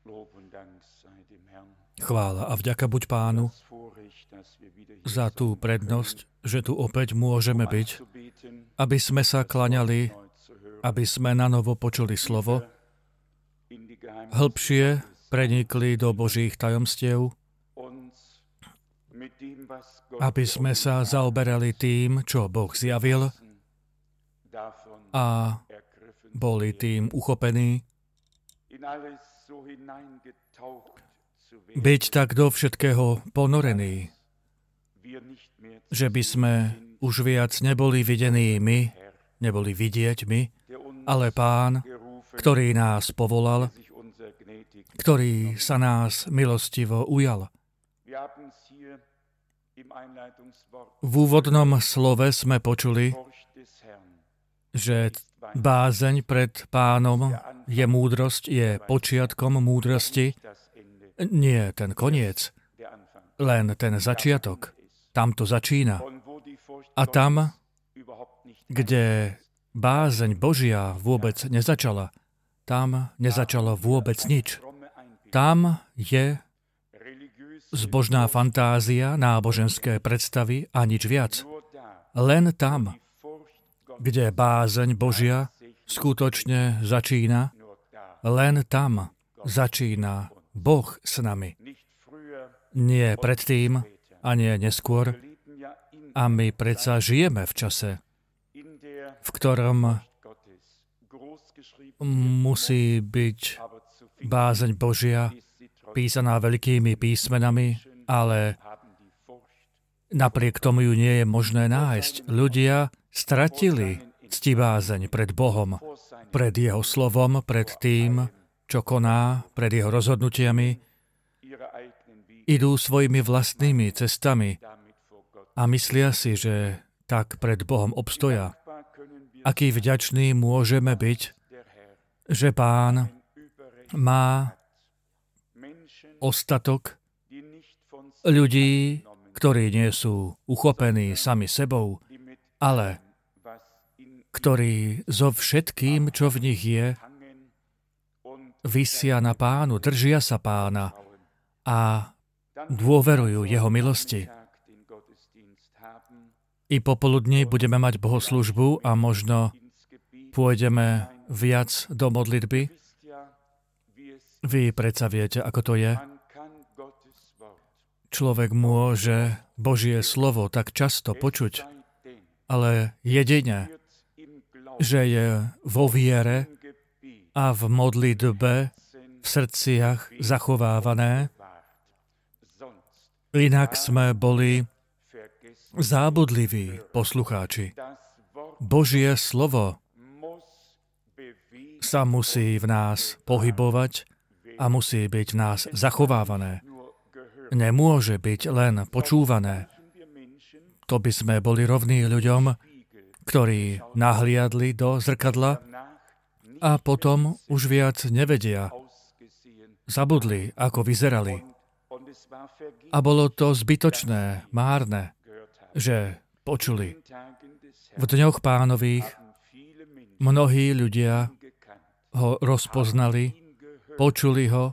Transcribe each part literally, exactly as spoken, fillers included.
Chvála a vďaka buď Pánu za tú prednosť, že tu opäť môžeme byť, aby sme sa klaňali, aby sme nanovo počuli slovo, hĺbšie prenikli do Božích tajomstiev, aby sme sa zaoberali tým, čo Boh zjavil a boli tým uchopení. Byť tak do všetkého ponorení, že by sme už viac neboli videní my, neboli vidieť my, ale Pán, ktorý nás povolal, ktorý sa nás milostivo ujal. V úvodnom slove sme počuli, že bázeň pred Pánom je múdrosť, je počiatkom múdrosti, nie ten koniec, len ten začiatok. Tam to začína. A tam, kde bázeň Božia vôbec nezačala, tam nezačalo vôbec nič. Tam je zbožná fantázia, náboženské predstavy a nič viac. Len tam, kde bázeň Božia skutočne začína, len tam začína Boh s nami. Nie predtým a nie neskôr. A my predsa žijeme v čase, v ktorom musí byť bázeň Božia písaná veľkými písmenami, ale napriek tomu ju nie je možné nájsť. Ľudia stratili ctibázeň pred Bohom, pred Jeho slovom, pred tým, čo koná, pred Jeho rozhodnutiami, idú svojimi vlastnými cestami a myslia si, že tak pred Bohom obstoja. Aký vďačný môžeme byť, že Pán má ostatok ľudí, ktorí nie sú uchopení sami sebou, ale ktorí so všetkým, čo v nich je, visia na Pánu, držia sa Pána a dôverujú Jeho milosti. I popoludní budeme mať bohoslužbu a možno pôjdeme viac do modlitby. Vy predsa viete, ako to je. Človek môže Božie slovo tak často počuť, ale jedine, že je vo viere a v modlitbe v srdciach zachovávané. Inak sme boli zábudliví poslucháči. Božie slovo sa musí v nás pohybovať a musí byť v nás zachovávané. Nemôže byť len počúvané. To by sme boli rovní ľuďom, ktorí nahliadli do zrkadla a potom už viac nevedia. Zabudli, ako vyzerali. A bolo to zbytočné, márne, že počuli. V dňoch Pánových mnohí ľudia ho rozpoznali, počuli ho,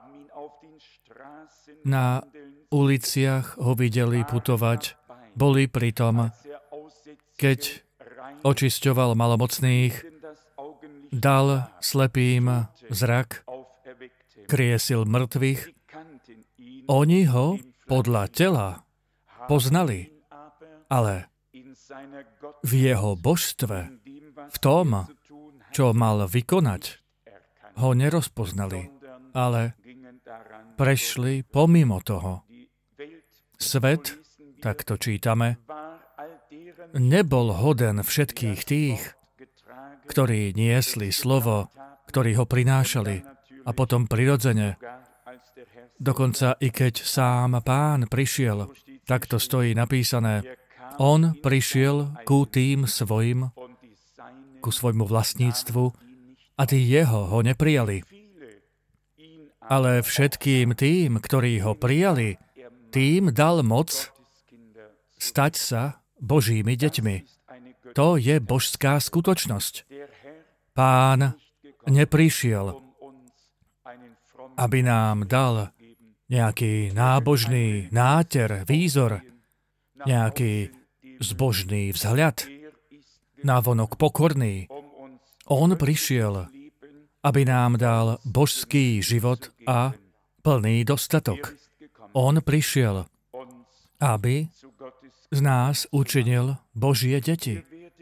na uliciach ho videli putovať, boli pri tom, keď očisťoval malomocných, dal slepým zrak, kriesil mŕtvych. Oni ho podľa tela poznali, ale v jeho božstve, v tom, čo mal vykonať, ho nerozpoznali, ale prešli pomimo toho. Svet, tak to čítame, nebol hoden všetkých tých, ktorí niesli slovo, ktorí ho prinášali a potom prirodzene. Dokonca i keď sám Pán prišiel, tak to stojí napísané, on prišiel ku tým svojim, ku svojmu vlastníctvu a tí jeho ho neprijali. Ale všetkým tým, ktorí ho prijali, tým dal moc stať sa Božími deťmi. To je božská skutočnosť. Pán neprišiel, aby nám dal nejaký nábožný náter, výzor, nejaký zbožný vzhľad, návonok pokorný. On prišiel, aby nám dal božský život a plný dostatok. On prišiel, aby z nás učinil Božie deti.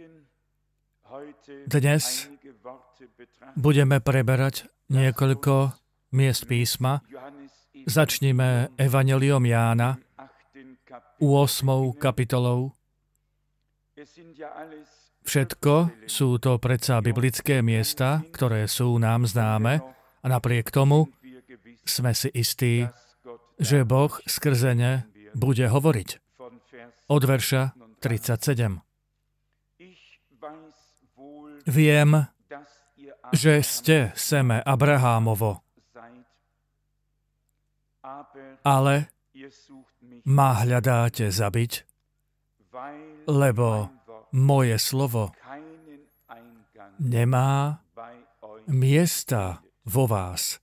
Dnes budeme preberať niekoľko miest písma. Začnime Evangeliom Jána, ôsmou kapitolou. Všetko sú to predsa biblické miesta, ktoré sú nám známe, a napriek tomu sme si istí, že Boh skrze ne bude hovoriť. Od verša tridsaťsedem. Viem, že ste seme Abrahámovo, ale ma hľadáte zabiť, lebo moje slovo nemá miesta vo vás.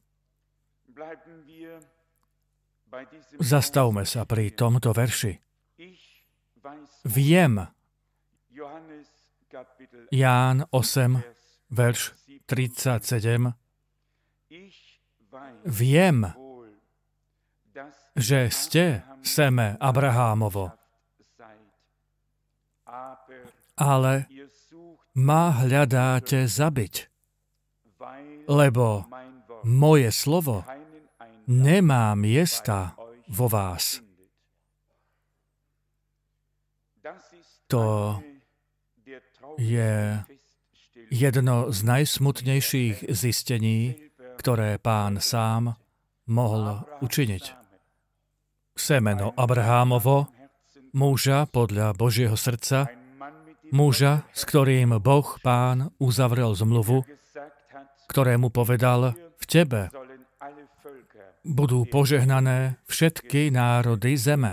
Zastavme sa pri tomto verši. Viem. Ján osem, verš tridsaťsedem. Viem, že ste seme Abrahámovo, ale ma hľadáte zabiť, lebo moje slovo nemá miesta vo vás. To je jedno z najsmutnejších zistení, ktoré Pán sám mohol učiniť. Semeno Abrahámovo, muža podľa Božieho srdca, muža, s ktorým Boh Pán uzavrel zmluvu, ktorému povedal, v tebe budú požehnané všetky národy zeme.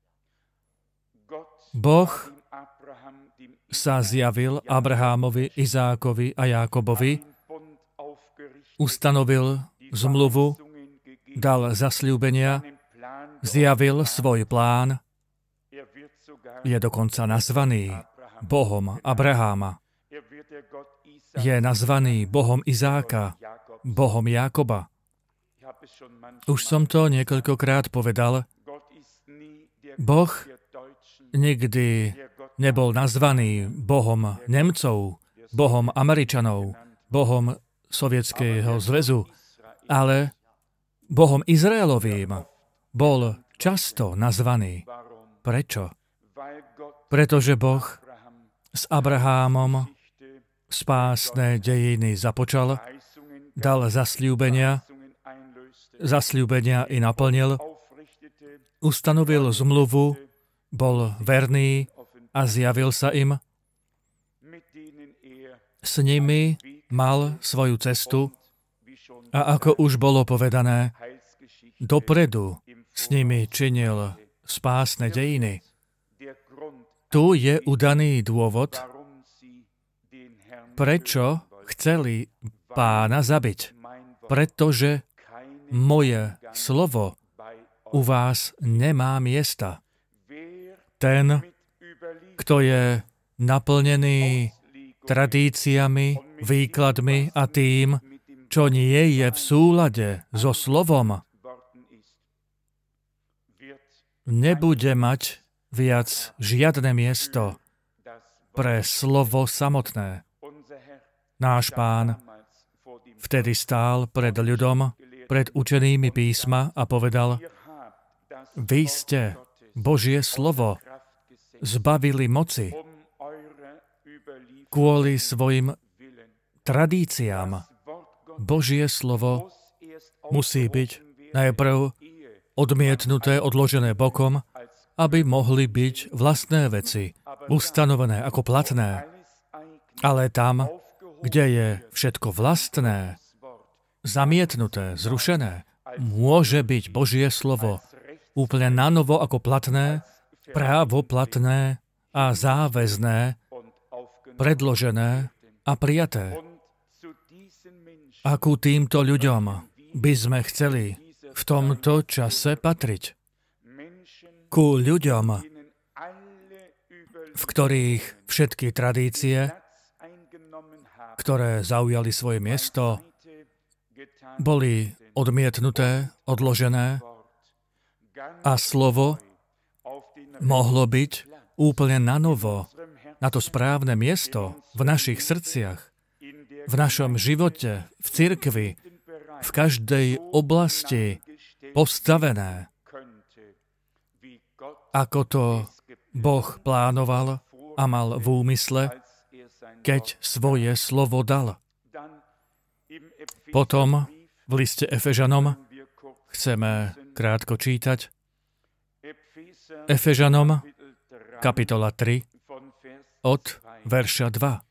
Boh sa zjavil Abrahámovi, Izákovi a Jákobovi, ustanovil zmluvu, dal zasľúbenia, zjavil svoj plán, je dokonca nazvaný Bohom Abraháma, je nazvaný Bohom Izáka, Bohom Jákoba. Už som to niekoľkokrát povedal, Boh nikdy nebol nazvaný Bohom Nemcov, Bohom Američanov, Bohom Sovietskeho zväzu, ale Bohom Izraelovým bol často nazvaný. Prečo? Pretože Boh s Abrahámom spásne dejiny započal, dal zasľúbenia, zasľúbenia i naplnil, ustanovil zmluvu, bol verný a zjavil sa im. S nimi mal svoju cestu a ako už bolo povedané, dopredu s nimi činil spásne dejiny. Tu je udaný dôvod, prečo chceli Pána zabiť. Pretože moje slovo u vás nemá miesta. Ten, kto je naplnený tradíciami, výkladmi a tým, čo nie je v súlade so slovom, nebude mať viac žiadne miesto pre slovo samotné. Náš Pán vtedy stál pred ľudom, pred učenými písma a povedal, vy ste Božie slovo zbavili moci kvôli svojim tradíciám. Božie slovo musí byť najprv odmietnuté, odložené bokom, aby mohli byť vlastné veci ustanovené ako platné. Ale tam, kde je všetko vlastné, zamietnuté, zrušené, môže byť Božie slovo úplne nanovo ako platné, právoplatné a záväzné, predložené a prijaté. A ku týmto ľuďom by sme chceli v tomto čase patriť. Ku ľuďom, v ktorých všetky tradície, ktoré zaujali svoje miesto, boli odmietnuté, odložené a slovo mohlo byť úplne nanovo na to správne miesto v našich srdciach, v našom živote, v cirkvi, v každej oblasti postavené, ako to Boh plánoval a mal v úmysle, keď svoje slovo dal. Potom v liste Efežanom chceme krátko čítať. Efežanom, kapitola tri, od verša dva.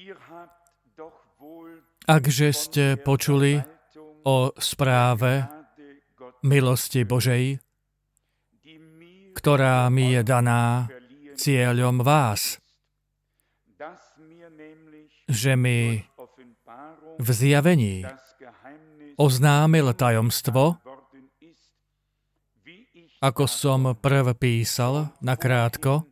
Akže ste počuli o správe milosti Božej, ktorá mi je daná cieľom vás, že mi v zjavení oznámil tajomstvo, ako som prv písal nakrátko,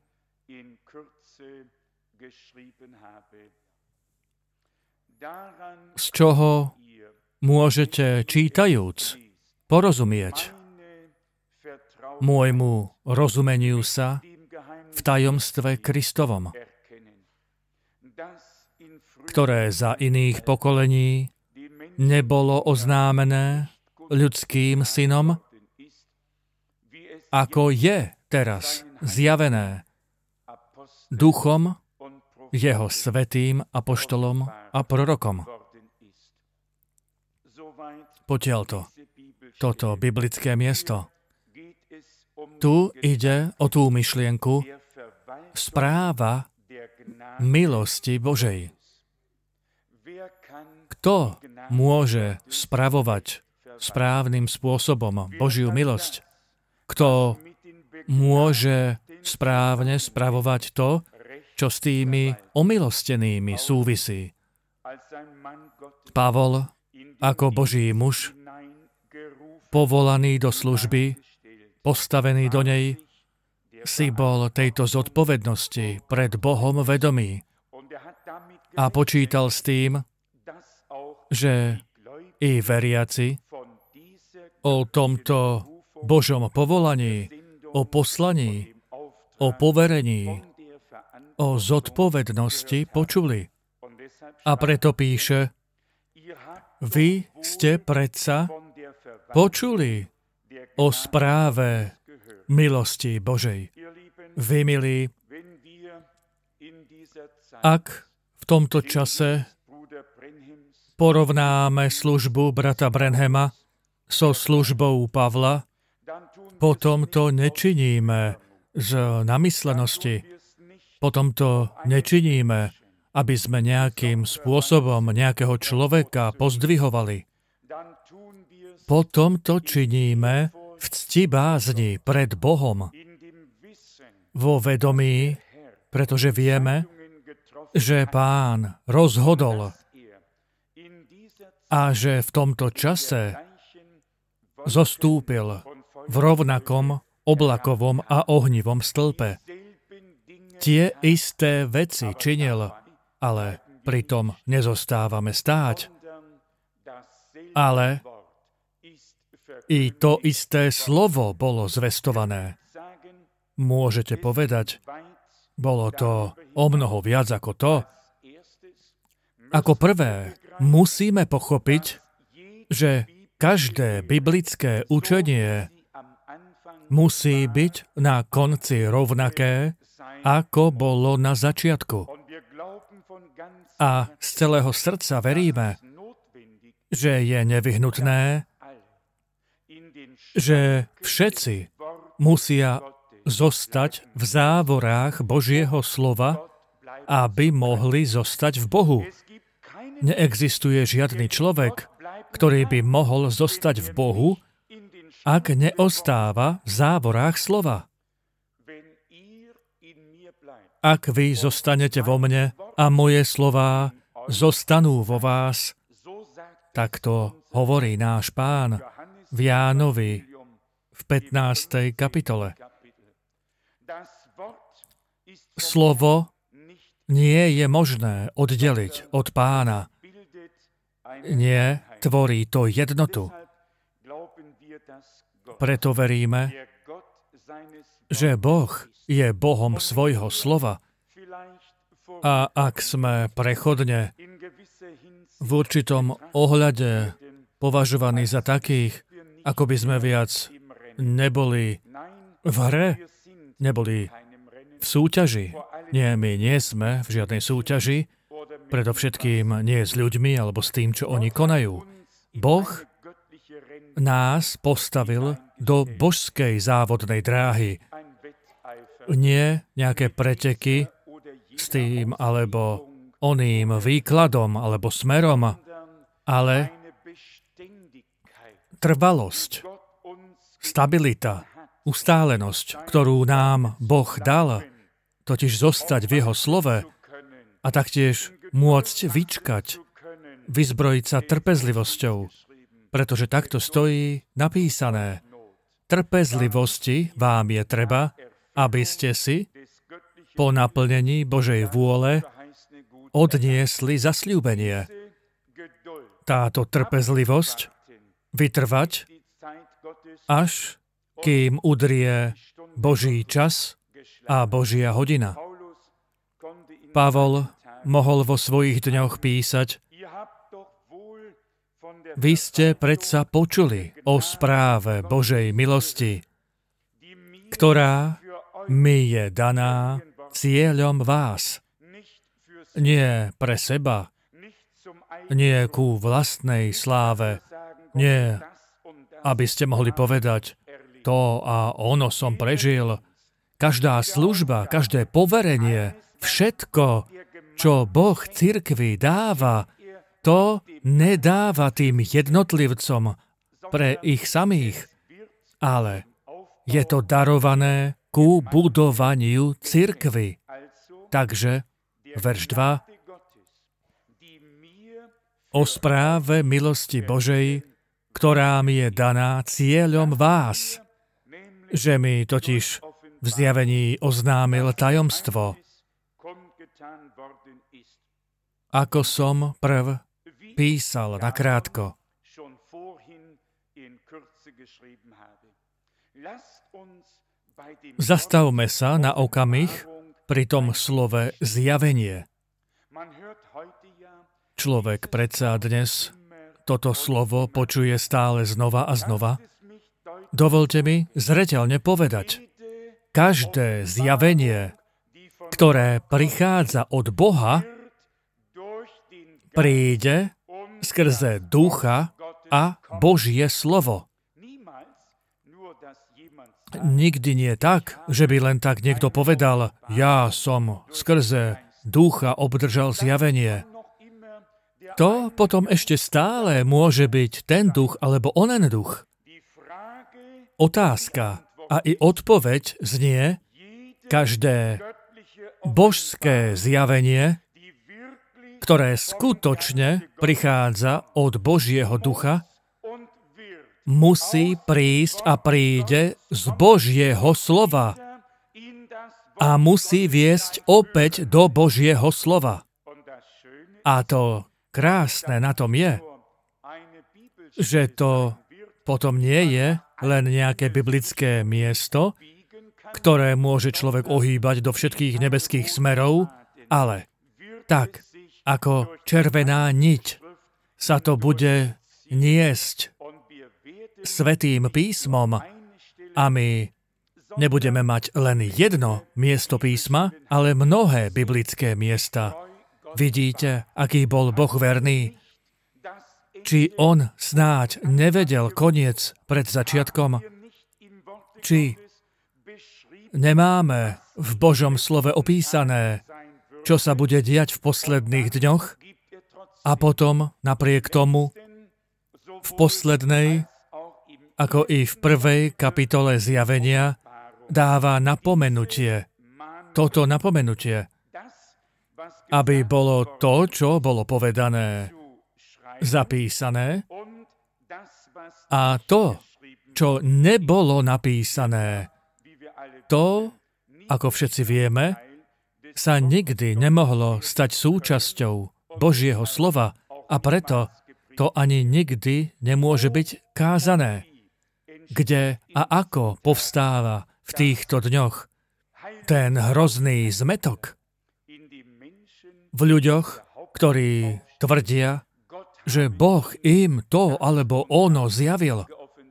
z čoho môžete čítajúc porozumieť môjmu rozumeniu sa v tajomstve Kristovom, ktoré za iných pokolení nebolo oznámené ľudským synom, ako je teraz zjavené duchom jeho svätým apoštolom a prorokom. Potiaľto, toto biblické miesto. Tu ide o tú myšlienku správa milosti Božej. Kto môže spravovať správnym spôsobom Božiu milosť? Kto môže správne spravovať to, čo s tými omilostenými súvisí? Pavol, ako Boží muž, povolaný do služby, postavený do nej, si bol tejto zodpovednosti pred Bohom vedomý a počítal s tým, že i veriaci o tomto Božom povolaní, o poslaní, o poverení, o zodpovednosti počuli. A preto píše, vy ste predsa počuli o správe milosti Božej. Vy, milí, ak v tomto čase porovnáme službu brata Branhama so službou Pavla, potom to nečiníme z namyslenosti. Potom to nečiníme, aby sme nejakým spôsobom nejakého človeka pozdvihovali. Potom to činíme v ctibázni pred Bohom, vo vedomí, pretože vieme, že Pán rozhodol a že v tomto čase zostúpil v rovnakom oblakovom a ohnivom stĺpe. Tie isté veci činil, ale pritom nezostávame stáť. Ale i to isté slovo bolo zvestované. Môžete povedať, bolo to o mnoho viac ako to. Ako prvé, musíme pochopiť, že každé biblické učenie musí byť na konci rovnaké, ako bolo na začiatku. A z celého srdca veríme, že je nevyhnutné, že všetci musia zostať v závorách Božieho slova, aby mohli zostať v Bohu. Neexistuje žiadny človek, ktorý by mohol zostať v Bohu, ak neostáva v závorách slova. Ak vy zostanete vo mne a moje slová zostanú vo vás, tak to hovorí náš Pán v Jánovi v pätnástej kapitole. Slovo nie je možné oddeliť od Pána. Nie, tvorí to jednotu. Preto veríme, že Boh je Bohom svojho slova. A ak sme prechodne v určitom ohľade považovaní za takých, ako by sme viac neboli v hre, neboli v súťaži. Nie, my nie sme v žiadnej súťaži, predovšetkým nie s ľuďmi alebo s tým, čo oni konajú. Boh nás postavil do božskej závodnej dráhy. Nie nejaké preteky s tým alebo oným výkladom alebo smerom, ale trvalosť, stabilita, ustálenosť, ktorú nám Boh dal, totiž zostať v jeho slove a taktiež môcť vyčkať, vyzbrojiť sa trpezlivosťou, pretože takto stojí napísané. Trpezlivosti vám je treba, aby ste si po naplnení Božej vôle odniesli zasľúbenie. Táto trpezlivosť vytrvať, až kým udrie Boží čas a Božia hodina. Pavol mohol vo svojich dňoch písať: Vy ste predsa počuli o správe Božej milosti, ktorá mi je daná cieľom vás. Nie pre seba, nie ku vlastnej sláve, nie, aby ste mohli povedať, to a ono som prežil. Každá služba, každé poverenie, všetko, čo Boh cirkvi dáva, to nedáva tým jednotlivcom pre ich samých, ale je to darované ku budovaniu cirkvi. Takže, verš dva, o správe milosti Božej, ktorá mi je daná cieľom vás, že mi totiž v zjavení oznámil tajomstvo, ako som prv písal nakrátko. Zastavme sa na okamih pri tom slove zjavenie. Človek predsa dnes toto slovo počuje stále znova a znova. Dovolte mi zreteľne povedať, každé zjavenie, ktoré prichádza od Boha, príde skrze ducha a Božie slovo. Nikdy nie tak, že by len tak niekto povedal, ja som skrze ducha obdržal zjavenie. To potom ešte stále môže byť ten duch alebo onen duch. Otázka a i odpoveď znie, každé božské zjavenie, ktoré skutočne prichádza od Božieho ducha, musí prísť a príde z Božieho slova a musí viesť opäť do Božieho slova. A to krásne na tom je, že to potom nie je len nejaké biblické miesto, ktoré môže človek ohýbať do všetkých nebeských smerov, ale tak, ako červená niť sa to bude niesť Svätým písmom a my nebudeme mať len jedno miesto písma, ale mnohé biblické miesta. Vidíte, aký bol Boh verný? Či on snáď nevedel koniec pred začiatkom? Či nemáme v Božom slove opísané, čo sa bude diať v posledných dňoch? A potom, napriek tomu, v poslednej, ako i v prvej kapitole zjavenia, dáva napomenutie. Toto napomenutie, aby bolo to, čo bolo povedané, zapísané A to, čo nebolo napísané, to, ako všetci vieme, sa nikdy nemohlo stať súčasťou Božieho slova a preto to ani nikdy nemôže byť kázané. Kde a ako povstáva v týchto dňoch ten hrozný zmetok v ľuďoch, ktorí tvrdia, že Boh im to alebo ono zjavil.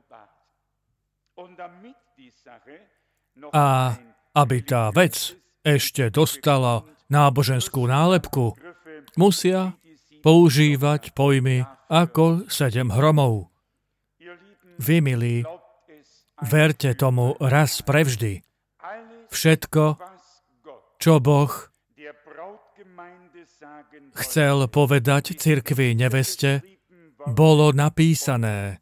A aby tá vec ešte dostala náboženskú nálepku, musia používať pojmy ako sedem hromov. Vy, milí, verte tomu raz prevždy. Všetko, čo Boh chcel povedať cirkvi neveste, bolo napísané.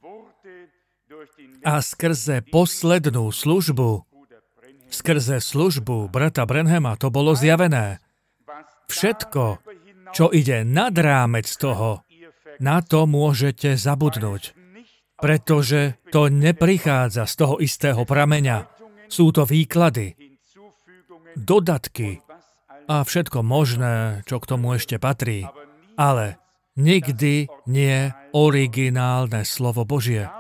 A skrze poslednú službu, skrze službu brata Branhama to bolo zjavené. Všetko, čo ide nad rámec toho, na to môžete zabudnúť. Pretože to neprichádza z toho istého prameňa. Sú to výklady, dodatky a všetko možné, čo k tomu ešte patrí. Ale nikdy nie originálne slovo Božie.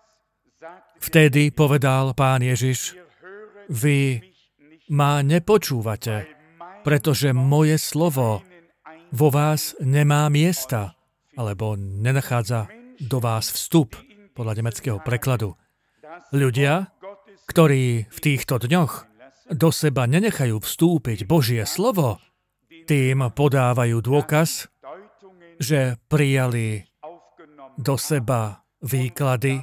Vtedy povedal Pán Ježiš, vy ma nepočúvate, pretože moje slovo vo vás nemá miesta, alebo nenachádza do vás vstup, podľa nemeckého prekladu. Ľudia, ktorí v týchto dňoch do seba nenechajú vstúpiť Božie slovo, tým podávajú dôkaz, že prijali do seba výklady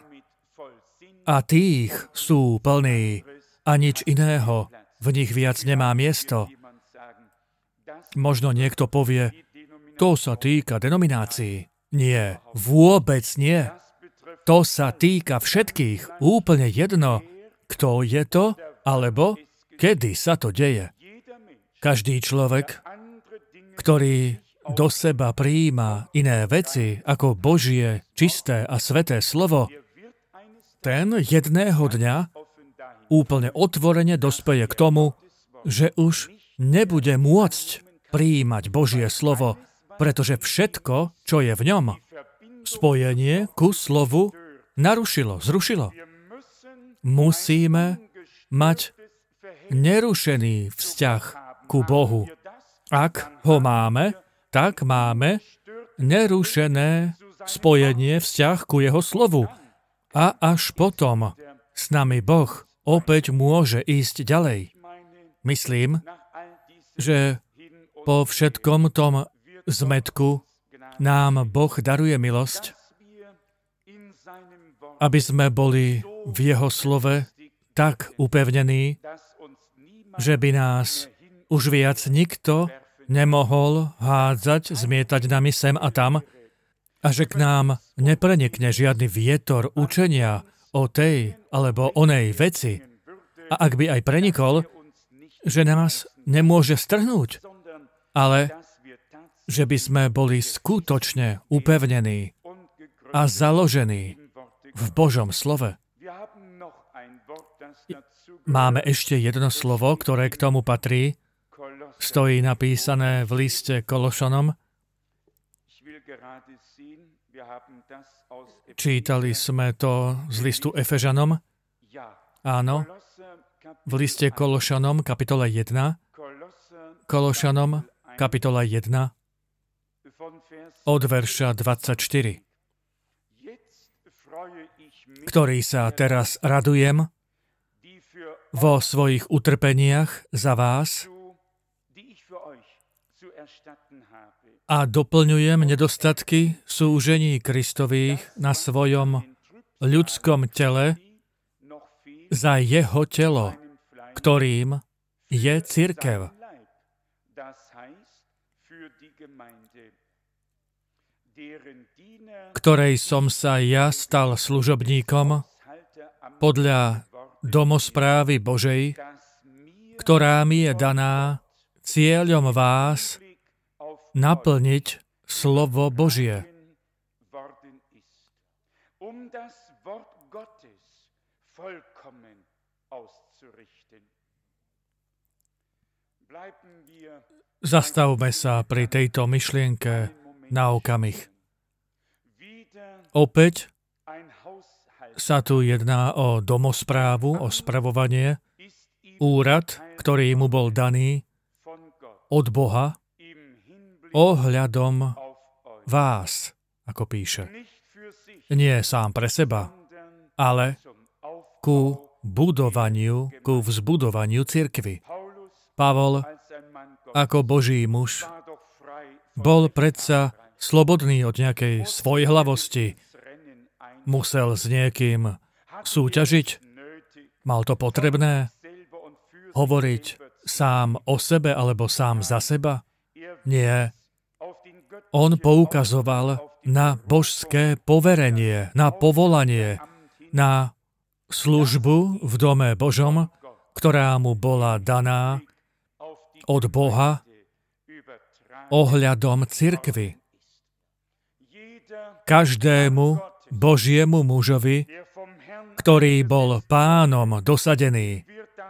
a tých sú plní a nič iného v nich viac nemá miesto. Možno niekto povie, to sa týka denominácií. Nie, vôbec nie. To sa týka všetkých, úplne jedno, kto je to, alebo kedy sa to deje. Každý človek, ktorý do seba prijíma iné veci ako Božie, čisté a sveté slovo, ten jedného dňa úplne otvorene dospeje k tomu, že už nebude môcť prijímať Božie slovo, pretože všetko, čo je v ňom, spojenie ku slovu narušilo, zrušilo. Musíme mať nerušený vzťah ku Bohu. Ak ho máme, tak máme nerušené spojenie, vzťah ku jeho slovu. A až potom s nami Boh opäť môže ísť ďalej. Myslím, že po všetkom tom zmetku nám Boh daruje milosť, aby sme boli v jeho slove tak upevnení, že by nás už viac nikto nemohol hádzať, zmietať nami sem a tam a že k nám neprenikne žiadny vietor učenia o tej alebo onej veci. A ak by aj prenikol, že nás nemôže strhnúť, ale že by sme boli skutočne upevnení a založení v Božom slove. Máme ešte jedno slovo, ktoré k tomu patrí. Stojí napísané v liste Kološanom. Čítali sme to z listu Efežanom. Áno. V liste Kološanom, kapitola jedna. Kološanom, kapitola jedna. Od verša dvadsaťštyri. Ktorý sa teraz radujem vo svojich utrpeniach za vás a doplňujem nedostatky súžení Kristových na svojom ľudskom tele za jeho telo, ktorým je cirkev. Ktorej som sa ja stal služobníkom podľa domosprávy Božej, ktorá mi je daná cieľom vás naplniť slovo Božie. Zastavme sa pri tejto myšlienke na okamih. Opäť sa tu jedná o domosprávu, o spravovanie, úrad, ktorý mu bol daný od Boha ohľadom vás, ako píše. Nie sám pre seba, ale ku budovaniu, ku vzbudovaniu cirkvi. Pavol, ako Boží muž, bol predsa slobodný od nejakej svojhlavosti. Musel s niekým súťažiť? Mal to potrebné? Hovoriť sám o sebe alebo sám za seba? Nie. On poukazoval na božské poverenie, na povolanie, na službu v dome Božom, ktorá mu bola daná od Boha ohľadom cirkvi. Každému Božiemu mužovi, ktorý bol pánom dosadený,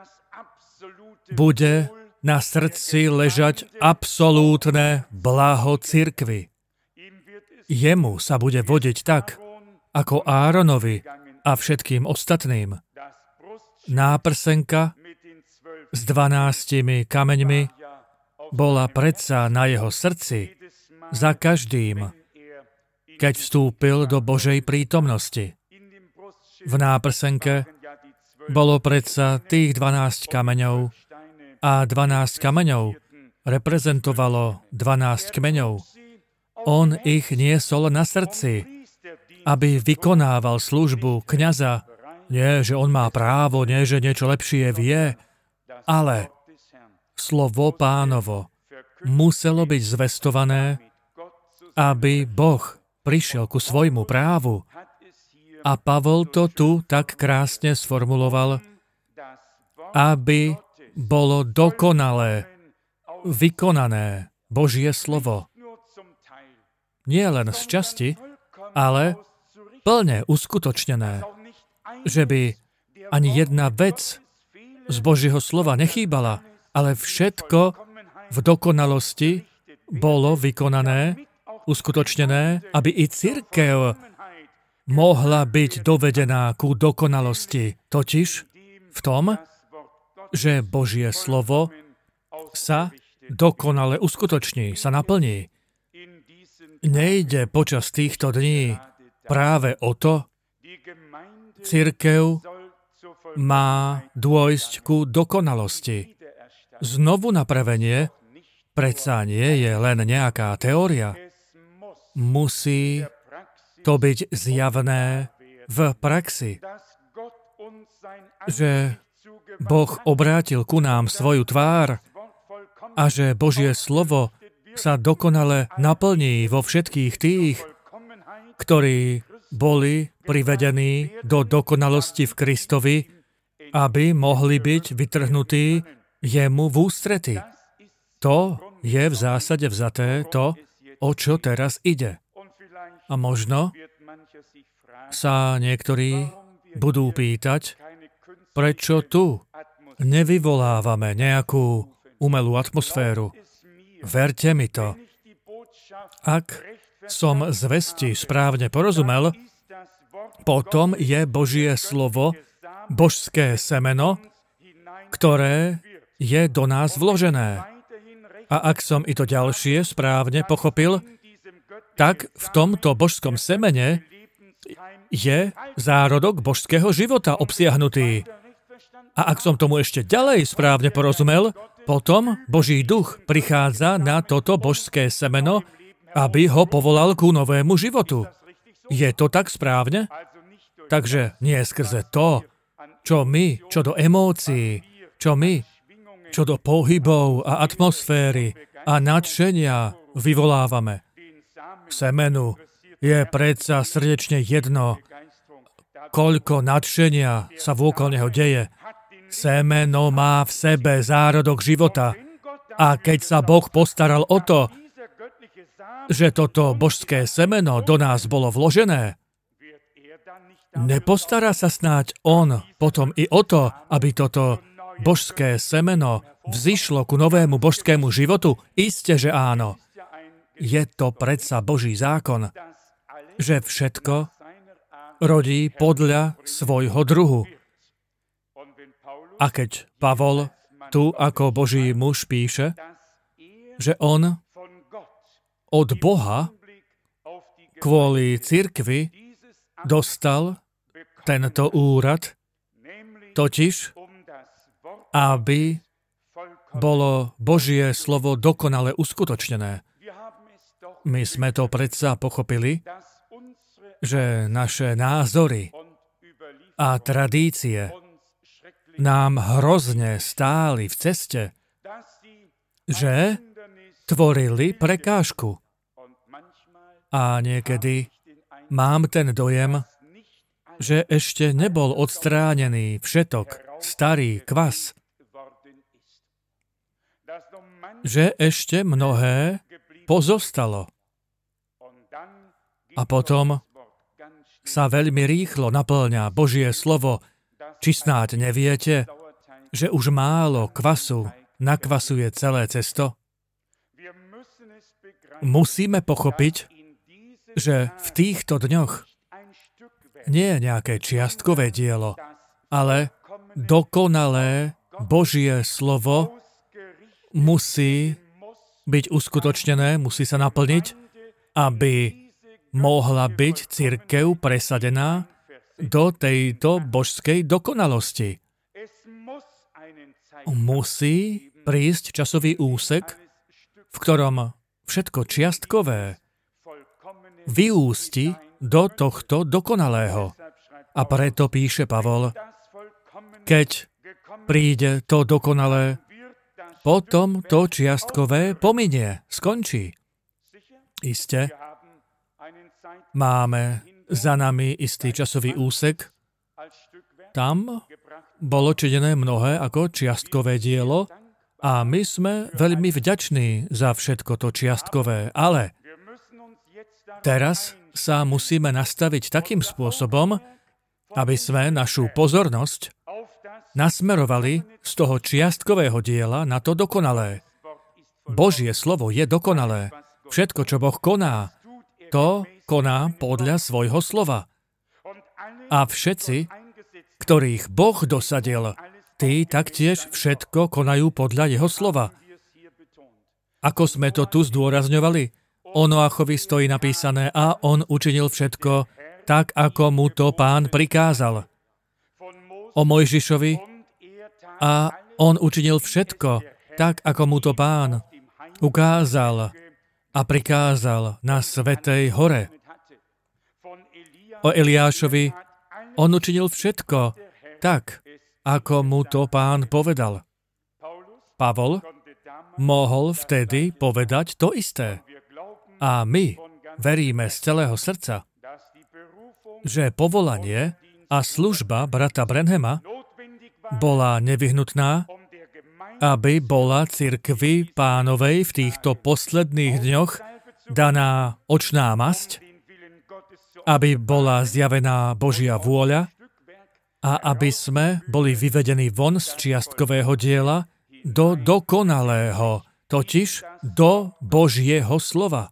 bude na srdci ležať absolútne blaho cirkvi. Jemu sa bude vodiť tak, ako Áronovi a všetkým ostatným. Náprsenka s dvanástimi kameňmi bola predsa na jeho srdci za každým, keď vstúpil do Božej prítomnosti. V náprsenke bolo predsa tých dvanásť kameňov a dvanásť kameňov reprezentovalo dvanásť kmeňov. On ich niesol na srdci, aby vykonával službu kňaza. Nie, že on má právo, nie, že niečo lepšie vie, ale slovo Pánovo muselo byť zvestované, aby Boh prišiel ku svojmu právu. A Pavol to tu tak krásne sformuloval, aby bolo dokonalé, vykonané Božie slovo. Nie len z časti, ale plne uskutočnené. Že by ani jedna vec z Božieho slova nechýbala, ale všetko v dokonalosti bolo vykonané, uskutočnené, aby i cirkev mohla byť dovedená ku dokonalosti. Totiž v tom, že Božie slovo sa dokonale uskutoční, sa naplní. Nejde počas týchto dní práve o to, cirkev má dôjsť ku dokonalosti. Znovu napravenie predsa nie je len nejaká teória. Musí to byť zjavné v praxi, že Boh obrátil ku nám svoju tvár a že Božie slovo sa dokonale naplní vo všetkých tých, ktorí boli privedení do dokonalosti v Kristovi, aby mohli byť vytrhnutí jemu v ústrety. To je v zásade vzaté to, o čo teraz ide. A možno sa niektorí budú pýtať, prečo tu nevyvolávame nejakú umelú atmosféru. Verte mi to. Ak som zvesti správne porozumel, potom je Božie slovo, božské semeno, ktoré je do nás vložené. A ak som i to ďalšie správne pochopil, tak v tomto božskom semene je zárodok božského života obsiahnutý. A ak som tomu ešte ďalej správne porozumel, potom Boží duch prichádza na toto božské semeno, aby ho povolal ku novému životu. Je to tak správne? Takže nie skrze to, čo my, čo do emócií, čo my, čo do pohybov a atmosféry a nadšenia vyvolávame. Semenu je predsa srdečne jedno, koľko nadšenia sa vôkol neho deje. Semeno má v sebe zárodok života. A keď sa Boh postaral o to, že toto božské semeno do nás bolo vložené, Nepostará sa snáď on potom i o to, aby toto božské semeno vzišlo ku novému božskému životu? Isté, že áno. Je to predsa Boží zákon, že všetko rodí podľa svojho druhu. A keď Pavol tu ako Boží muž píše, že on od Boha kvôli cirkvi dostal tento úrad, totiž, aby bolo Božie slovo dokonale uskutočnené. My sme to predsa pochopili, že naše názory a tradície nám hrozne stáli v ceste, že tvorili prekážku. A niekedy mám ten dojem, že ešte nebol odstránený všetok starý kvas. Že ešte mnohé pozostalo. A potom sa veľmi rýchlo napĺňa Božie slovo. Či snáď neviete, že už málo kvasu nakvasuje celé cesto? Musíme pochopiť, že v týchto dňoch nie je nejaké čiastkové dielo, ale dokonalé Božie slovo musí byť uskutočnené, musí sa naplniť, aby mohla byť cirkev presadená do tejto božskej dokonalosti. Musí prísť časový úsek, v ktorom všetko čiastkové vyústi do tohto dokonalého. A preto píše Pavol, keď príde to dokonalé, potom to čiastkové pominie, skončí. Isté, máme za nami istý časový úsek. Tam bolo činené mnohé ako čiastkové dielo a my sme veľmi vďační za všetko to čiastkové, ale teraz sa musíme nastaviť takým spôsobom, aby sme našu pozornosť nasmerovali z toho čiastkového diela na to dokonalé. Božie slovo je dokonalé. Všetko, čo Boh koná, to koná podľa svojho slova. A všetci, ktorých Boh dosadil, tí taktiež všetko konajú podľa jeho slova. Ako sme to tu zdôrazňovali, o Noachovi stojí napísané a on učinil všetko tak, ako mu to Pán prikázal. O Mojžišovi a on učinil všetko tak, ako mu to Pán ukázal a prikázal na Svätej hore. O Eliášovi on učinil všetko tak, ako mu to Pán povedal. Pavol mohol vtedy povedať to isté. A my veríme z celého srdca, že povolanie a služba brata Branhama bola nevyhnutná, aby bola cirkvi Pánovej v týchto posledných dňoch daná očná masť, aby bola zjavená Božia vôľa a aby sme boli vyvedení von z čiastkového diela do dokonalého, totiž do Božieho slova.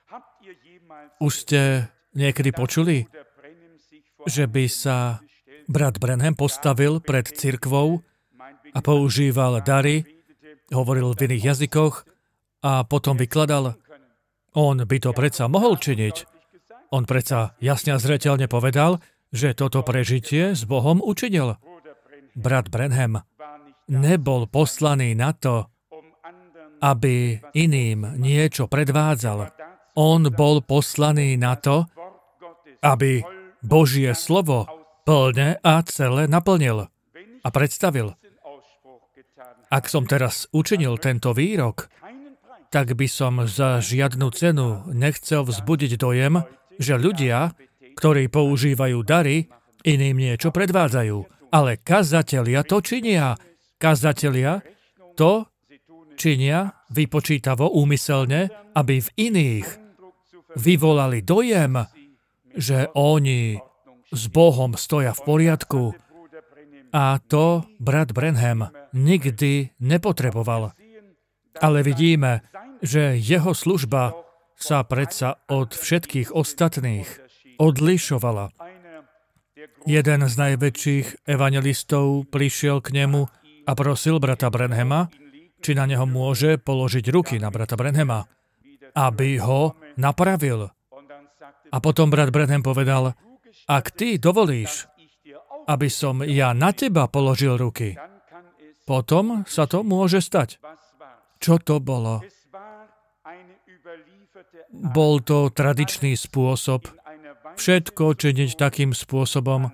Už ste niekedy počuli, že by sa brat Branham postavil pred cirkvou a používal dary, hovoril v iných jazykoch a potom vykladal? On by to predsa mohol činiť. On predsa jasne a zreteľne povedal, že toto prežitie s Bohom učinil. Brat Branham nebol poslaný na to, aby iným niečo predvádzal. On bol poslaný na to, aby Božie slovo plne a celé naplnil a predstavil. Ak som teraz učinil tento výrok, tak by som za žiadnu cenu nechcel vzbudiť dojem, že ľudia, ktorí používajú dary, iným niečo predvádzajú. Ale kazatelia to činia. Kazatelia to činia vypočítavo, úmyselne, aby v iných vyvolali dojem, že oni s Bohom stoja v poriadku. A to brat Branham nikdy nepotreboval. Ale vidíme, že jeho služba sa predsa od všetkých ostatných odlišovala. Jeden z najväčších evangelistov prišiel k nemu a prosil brata Branhama, či na neho môže položiť ruky na brata Branhama, aby ho napravil. A potom brat Branham povedal, ak ty dovolíš, aby som ja na teba položil ruky, potom sa to môže stať. Čo to bolo? Bol to tradičný spôsob, všetko činiť takým spôsobom,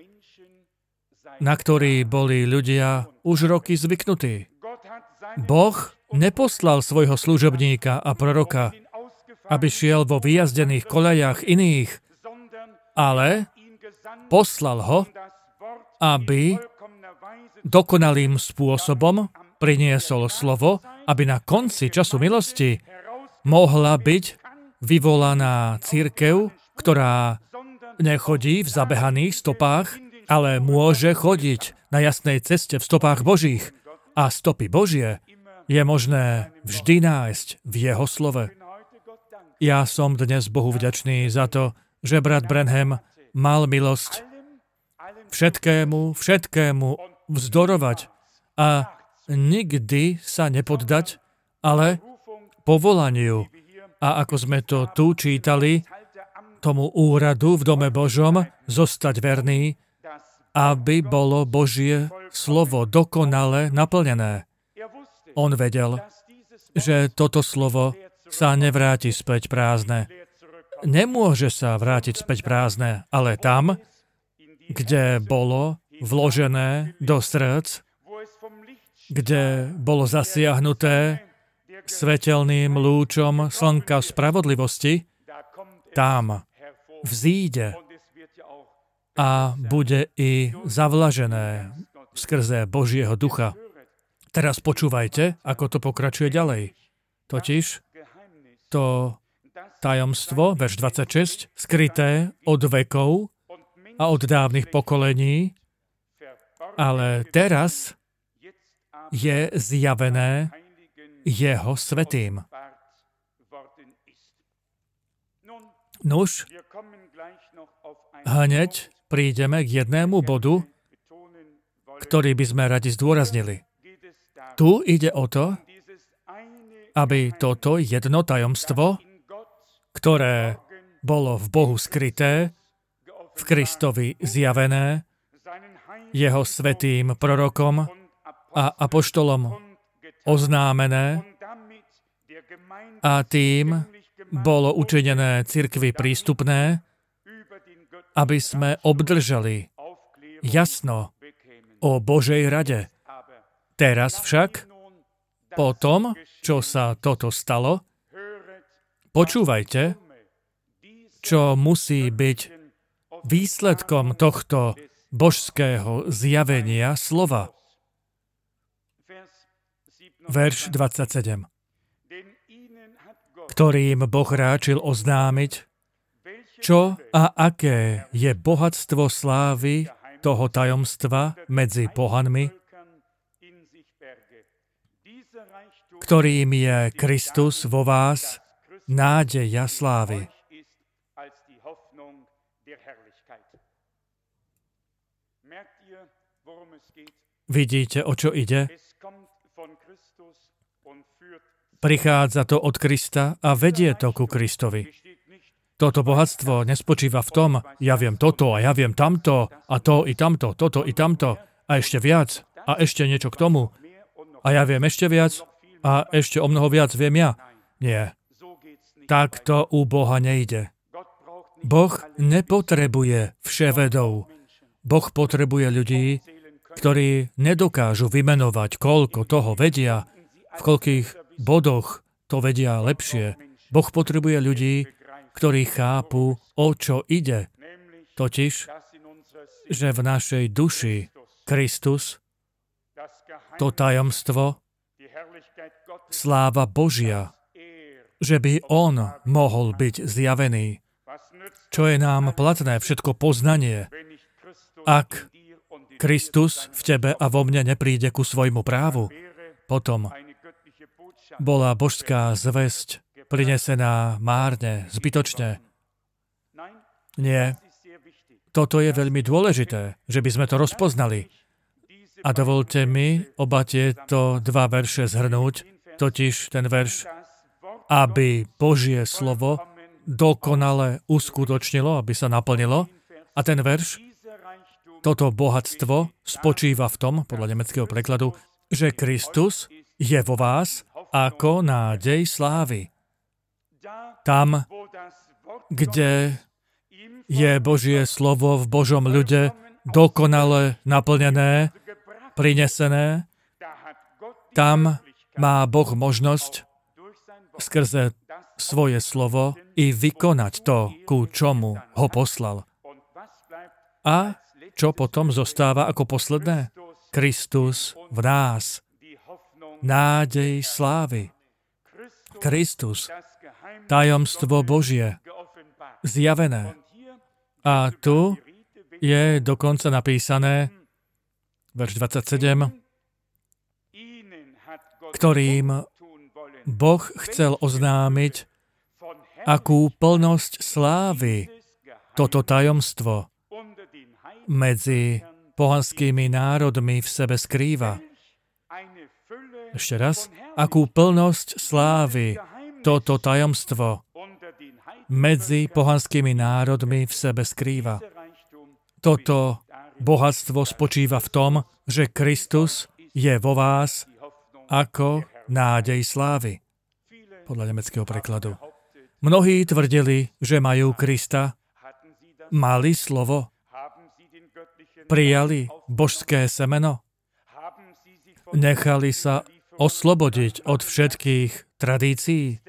na ktorý boli ľudia už roky zvyknutí. Boh neposlal svojho služobníka a proroka, aby šiel vo vyjazdených koľajách iných, ale poslal ho, aby dokonalým spôsobom priniesol slovo, aby na konci času milosti mohla byť vyvolaná cirkev, ktorá nechodí v zabehaných stopách, ale môže chodiť na jasnej ceste v stopách Božích. A stopy Božie je možné vždy nájsť v jeho slove. Ja som dnes Bohu vďačný za to, že brat Branham mal milosť všetkému, všetkému vzdorovať a nikdy sa nepoddať, ale povolaniu. A ako sme to tu čítali, tomu úradu v dome Božom zostať verný, aby bolo Božie slovo dokonale naplnené. On vedel, že toto slovo sa nevráti späť prázdne. Nemôže sa vrátiť späť prázdne, ale tam, kde bolo vložené do srdc, kde bolo zasiahnuté svetelným lúčom slnka spravodlivosti, tam vzíde a bude i zavlažené skrze Božieho ducha. Teraz počúvajte, ako to pokračuje ďalej. Totiž to tajomstvo, verš dvadsaťšesť, skryté od vekov a od dávnych pokolení, ale teraz je zjavené jeho svätým. Nuž, hneď prídeme k jednému bodu, ktorý by sme radi zdôraznili. Tu ide o to, aby toto jedno tajomstvo, ktoré bolo v Bohu skryté, v Kristovi zjavené, jeho svätým prorokom a apoštolom oznámené a tým bolo učinené cirkvi prístupné, aby sme obdržali jasno o Božej rade. Teraz však, po tom, čo sa toto stalo, počúvajte, čo musí byť výsledkom tohto božského zjavenia slova. Verš dvadsaťsedem. Ktorým Boh ráčil oznámiť, čo a aké je bohatstvo slávy toho tajomstva medzi pohanmi, ktorým je Kristus vo vás, nádeja slávy. Vidíte, o čo ide? Prichádza to od Krista a vedie to ku Kristovi. Toto bohatstvo nespočíva v tom, ja viem toto a ja viem tamto a to i tamto, toto i tamto a ešte viac a ešte niečo k tomu a ja viem ešte viac a ešte o mnoho viac viem ja. Nie. Takto u Boha nejde. Boh nepotrebuje vševedov. Boh potrebuje ľudí, ktorí nedokážu vymenovať, koľko toho vedia, v koľkých bodoch to vedia lepšie. Boh potrebuje ľudí, ktorí chápu, o čo ide. Totiž, že v našej duši Kristus, to tajomstvo, sláva Božia, že by On mohol byť zjavený. čo je nám platné, všetko poznanie, ak Kristus v tebe a vo mne nepríde ku svojmu právu, potom bola božská zvesť prinesená márne, zbytočne. Nie. Toto je veľmi dôležité, že by sme to rozpoznali. A dovolte mi oba tieto dva verše zhrnúť, totiž ten verš, aby Božie slovo dokonale uskutočnilo, aby sa naplnilo. A ten verš, toto bohatstvo spočíva v tom, podľa nemeckého prekladu, že Kristus je vo vás ako nádej slávy. Tam, kde je Božie slovo v Božom ľude dokonale naplnené, prinesené, tam má Boh možnosť skrze svoje slovo i vykonať to, ku čomu ho poslal. A čo potom zostáva ako posledné? Kristus v nás. Nádej slávy. Kristus. Tajomstvo Božie. Zjavené. A tu je dokonca napísané, verš dvadsaťsedem, ktorým Boh chcel oznámiť, akú plnosť slávy toto tajomstvo medzi pohanskými národmi v sebe skrýva. Ešte raz, akú plnosť slávy toto tajomstvo medzi pohanskými národmi v sebe skrýva. Toto bohatstvo spočíva v tom, že Kristus je vo vás ako nádej slávy. Podľa nemeckého prekladu. Mnohí tvrdili, že majú Krista, mali slovo, prijali božské semeno, nechali sa oslobodiť od všetkých tradícií,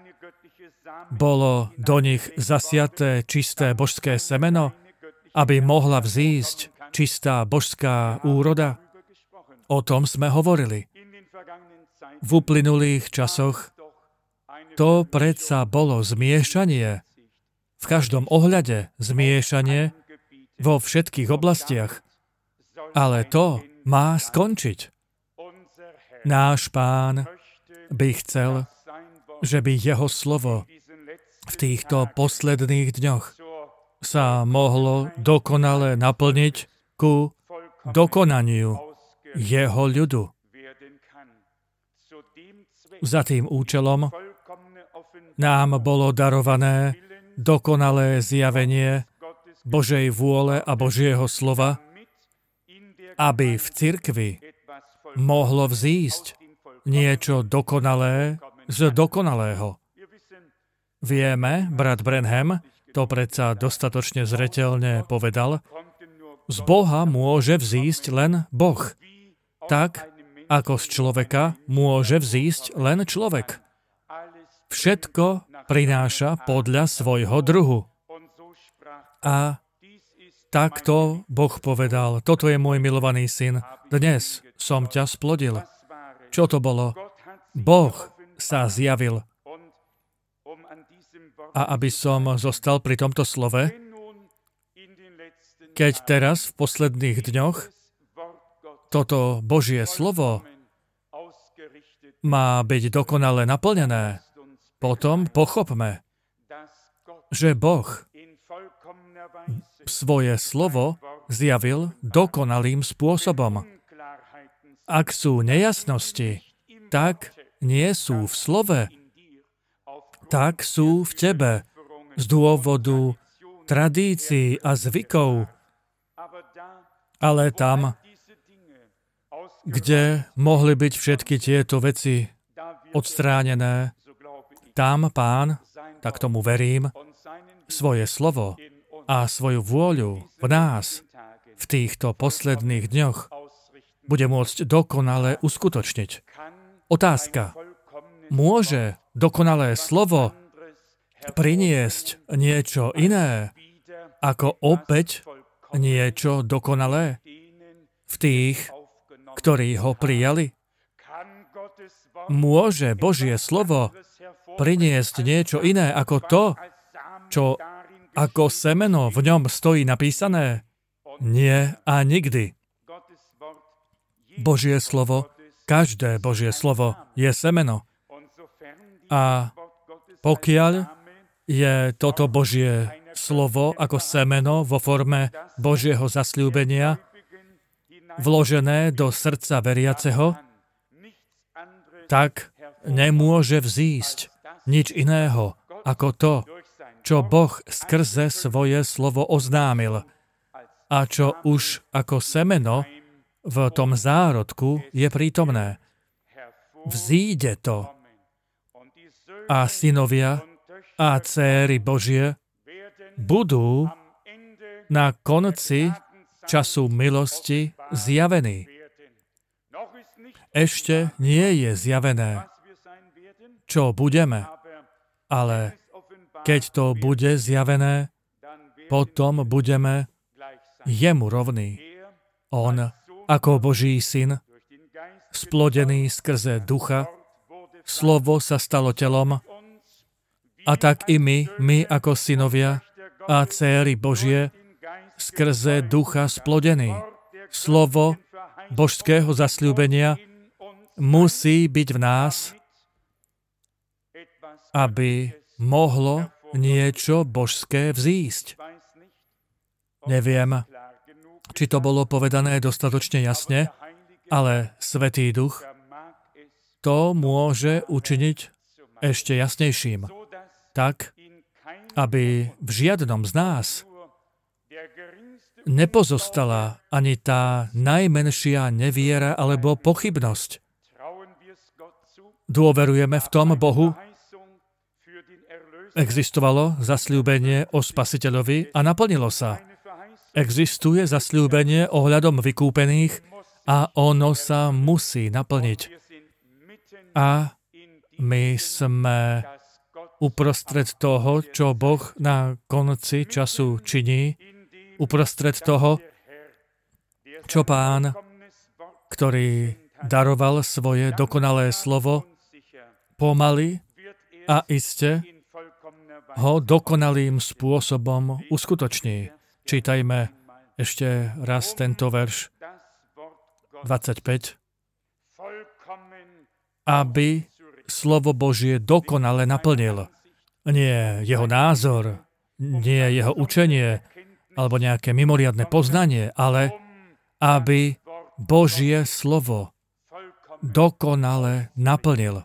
bolo do nich zasiaté čisté božské semeno, aby mohla vzísť čistá božská úroda. O tom sme hovorili. V uplynulých časoch to predsa bolo zmiešanie, v každom ohľade zmiešanie vo všetkých oblastiach. Ale to má skončiť. Náš Pán by chcel, že by jeho slovo v týchto posledných dňoch sa mohlo dokonale naplniť ku dokonaniu jeho ľudu. Za tým účelom nám bolo darované dokonalé zjavenie Božej vôle a Božieho slova, aby v cirkvi mohlo vzísť niečo dokonalé z dokonalého. Vieme, brat Branham to predsa dostatočne zreteľne povedal, z Boha môže vzísť len Boh. Tak, ako z človeka môže vzísť len človek. Všetko prináša podľa svojho druhu. A takto Boh povedal, toto je môj milovaný syn, dnes som ťa splodil. Čo to bolo? Boh sa zjavil. A aby som zostal pri tomto slove, keď teraz v posledných dňoch toto Božie slovo má byť dokonale naplnené, potom pochopme, že Boh svoje slovo zjavil dokonalým spôsobom. Ak sú nejasnosti, tak nie sú v slove, tak sú v tebe z dôvodu tradícií a zvykov. Ale tam, kde mohli byť všetky tieto veci odstránené, tam Pán, tak tomu verím, svoje slovo a svoju vôľu v nás v týchto posledných dňoch bude môcť dokonale uskutočniť. Otázka. Môže dokonalé slovo priniesť niečo iné, ako opäť niečo dokonalé v tých, ktorí ho prijali? Môže Božie slovo priniesť niečo iné ako to, čo ako semeno v ňom stojí napísané? Nie a nikdy. Božie slovo, každé Božie slovo je semeno. A pokiaľ je toto Božie slovo ako semeno vo forme Božieho zasľúbenia vložené do srdca veriaceho, tak nemôže vzísť nič iného ako to, čo Boh skrze svoje slovo oznámil a čo už ako semeno v tom zárodku je prítomné. Vzíde to a synovia a dcéry Božie budú na konci času milosti zjavení. Ešte nie je zjavené, čo budeme, ale keď to bude zjavené, potom budeme jemu rovní. On, ako Boží syn, splodený skrze ducha, slovo sa stalo telom, a tak i my, my ako synovia a dcéry Božie, skrze ducha splodení. Slovo božského zasľúbenia musí byť v nás, aby mohlo niečo božské vzísť. Neviem, či to bolo povedané dostatočne jasne, ale Svätý Duch to môže učiniť ešte jasnejším. Tak, aby v žiadnom z nás nepozostala ani tá najmenšia neviera alebo pochybnosť. Dôverujeme v tom Bohu. Existovalo zasľúbenie o Spasiteľovi a naplnilo sa. Existuje zasľúbenie ohľadom vykúpených a ono sa musí naplniť. A my sme uprostred toho, čo Boh na konci času činí, uprostred toho, čo Pán, ktorý daroval svoje dokonalé slovo, pomaly a iste ho dokonalým spôsobom uskutoční. Čítajme ešte raz tento verš dvadsaťpäť. Aby slovo Božie dokonale naplnil. Nie jeho názor, nie jeho učenie, alebo nejaké mimoriadne poznanie, ale aby Božie slovo dokonale naplnil.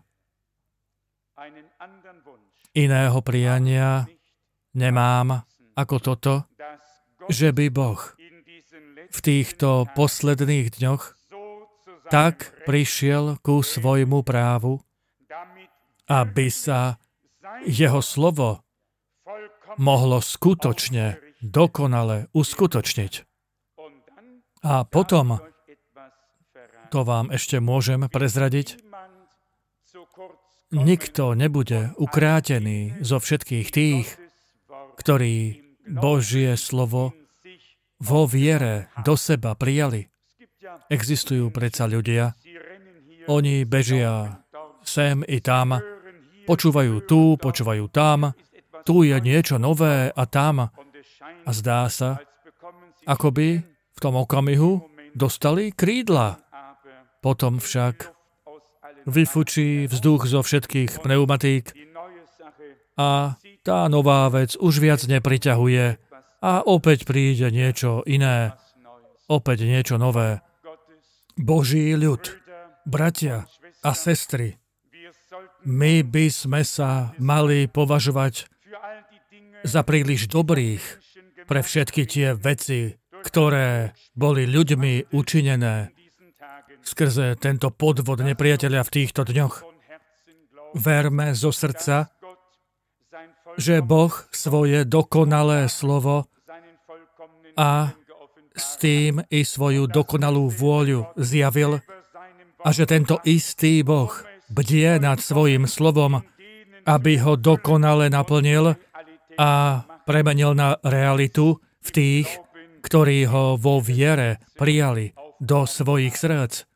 Iného priania nemám ako toto, že by Boh v týchto posledných dňoch tak prišiel ku svojmu právu, aby sa jeho slovo mohlo skutočne, dokonale uskutočniť. A potom, to vám ešte môžem prezradiť, nikto nebude ukrátený zo všetkých tých, ktorí Božie slovo vo viere do seba prijali. Existujú predsa ľudia, oni bežia sem i tam, počúvajú tu, počúvajú tam, tu je niečo nové a tam. A zdá sa, ako by v tom okamihu dostali krídla. Potom však vyfučí vzduch zo všetkých pneumatík a tá nová vec už viac nepriťahuje a opäť príde niečo iné, opäť niečo nové. Boží ľud, bratia a sestry, my by sme sa mali považovať za príliš dobrých pre všetky tie veci, ktoré boli ľuďmi učinené skrze tento podvod nepriateľa v týchto dňoch. Verme zo srdca, že Boh svoje dokonalé slovo a s tým i svoju dokonalú vôľu zjavil a že tento istý Boh bdie nad svojim slovom, aby ho dokonale naplnil a premenil na realitu v tých, ktorí ho vo viere prijali do svojich srdc.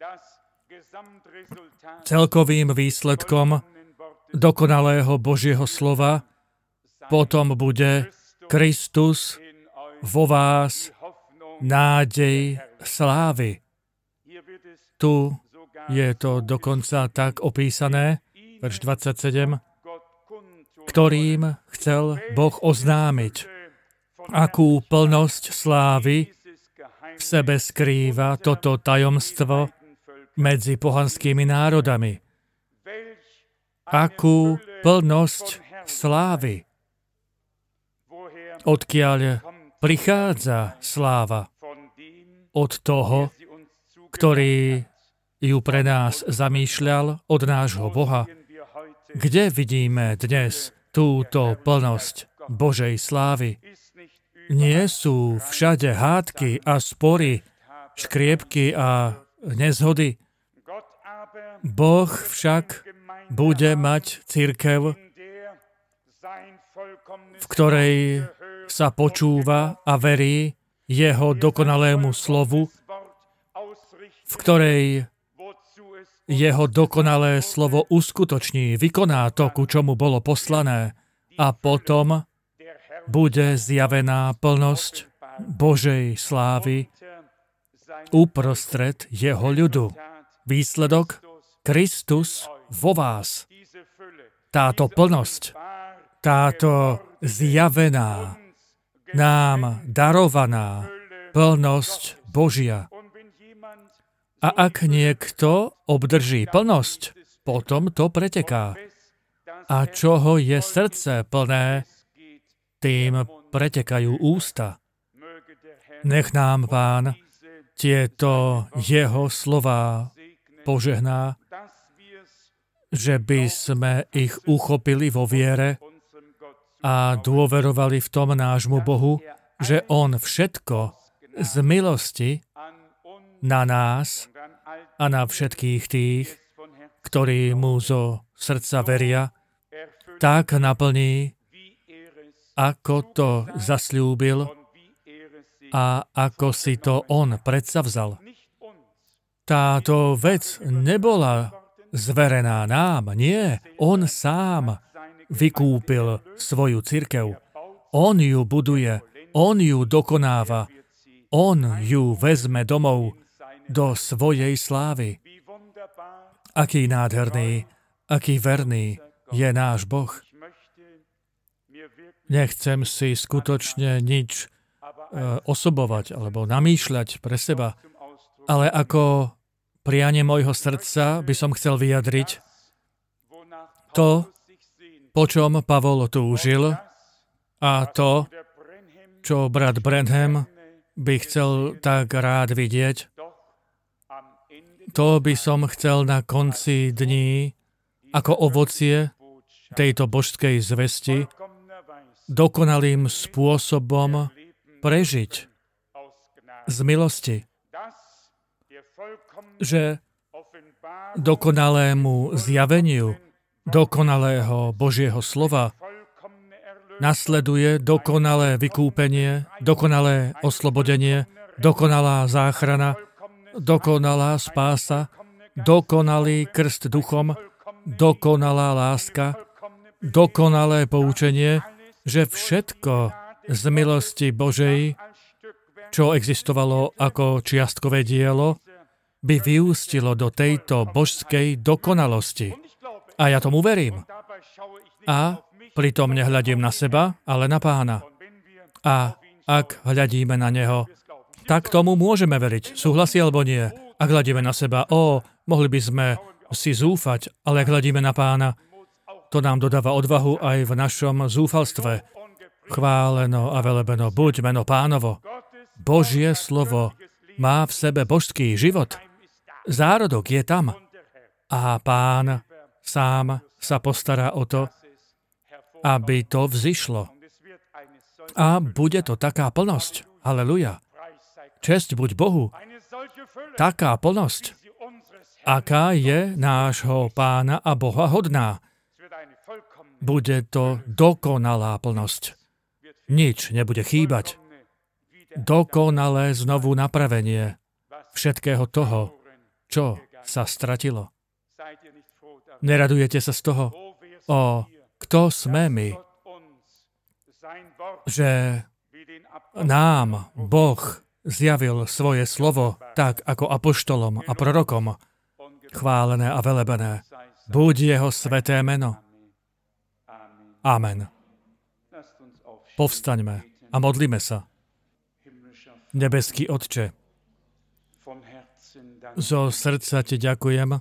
Celkovým výsledkom dokonalého Božieho slova potom bude Kristus vo vás, nádej slávy. Tu je to dokonca tak opísané, verš dvadsaťsedem, ktorým chcel Boh oznámiť, akú plnosť slávy v sebe skrýva toto tajomstvo medzi pohanskými národami. Akú plnosť slávy. Odkiaľ prichádza sláva? Od toho, ktorý ju pre nás zamýšľal, od nášho Boha. Kde vidíme dnes túto plnosť Božej slávy? Nie sú všade hádky a spory, škriepky a nezhody. Boh však bude mať cirkev, v ktorej sa počúva a verí jeho dokonalému slovu, v ktorej jeho dokonalé slovo uskutoční, vykoná to, ku čomu bolo poslané, a potom bude zjavená plnosť Božej slávy uprostred jeho ľudu. Výsledok? Kristus vo vás. Táto plnosť, táto zjavená, nám darovaná plnosť Božia. A ak niekto obdrží plnosť, potom to preteká. A čoho je srdce plné, tým pretekajú ústa. Nech nám Pán tieto jeho slová požehná, že by sme ich uchopili vo viere a dôverovali v tom nášmu Bohu, že On všetko z milosti na nás a na všetkých tých, ktorí mu zo srdca veria, tak naplní, ako to zasľúbil a ako si to on predsavzal. Táto vec nebola zverená nám, nie. On sám vykúpil svoju cirkev. On ju buduje, on ju dokonáva, on ju vezme domov do svojej slávy. Aký nádherný, aký verný je náš Boh. Nechcem si skutočne nič e, osobovať alebo namýšľať pre seba, ale ako prianie môjho srdca by som chcel vyjadriť to, po čom Pavol túžil, a to, čo brat Branham by chcel tak rád vidieť, to by som chcel na konci dní ako ovocie tejto božskej zvesti dokonalým spôsobom prežiť z milosti, že dokonalému zjaveniu dokonalého Božieho slova nasleduje dokonalé vykúpenie, dokonalé oslobodenie, dokonalá záchrana, dokonalá spása, dokonalý krst duchom, dokonalá láska, dokonalé poučenie, že všetko z milosti Božej, čo existovalo ako čiastkové dielo, by vyústilo do tejto božskej dokonalosti. A ja tomu verím. A pritom nehľadím na seba, ale na Pána. A ak hľadíme na Neho, tak tomu môžeme veriť. Súhlasí alebo nie? Ak hľadíme na seba, ó, mohli by sme si zúfať, ale ak hľadíme na Pána, to nám dodáva odvahu aj v našom zúfalstve. Chváleno a velebeno buď meno Pánovo. Božie slovo má v sebe božský život. Zárodok je tam. A Pán sám sa postará o to, aby to vzišlo. A bude to taká plnosť. Haleluja. Česť buď Bohu. Taká plnosť, aká je nášho Pána a Boha hodná. Bude to dokonalá plnosť. Nič nebude chýbať. Dokonalé znovu napravenie všetkého toho, čo sa stratilo. Neradujete sa z toho? O, kto sme my? že nám Boh zjavil svoje slovo tak ako apoštolom a prorokom. Chválené a velebené. Buď jeho sveté meno. Amen. Povstaňme a modlíme sa. Nebeský Otče, zo srdca ti ďakujem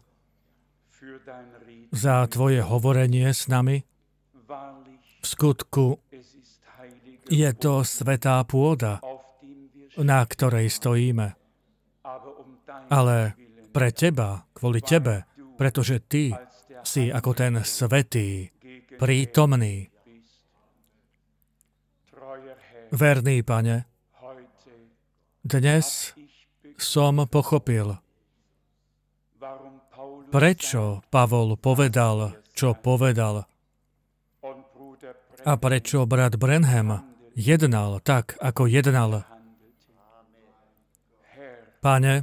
za tvoje hovorenie s nami. V skutku je to svätá pôda, na ktorej stojíme. Ale pre teba, kvôli tebe, pretože ty si ako ten svätý, prítomný, verný Pane, dnes som pochopil, prečo Pavol povedal, čo povedal a prečo brat Branham jednal tak, ako jednal. Pane,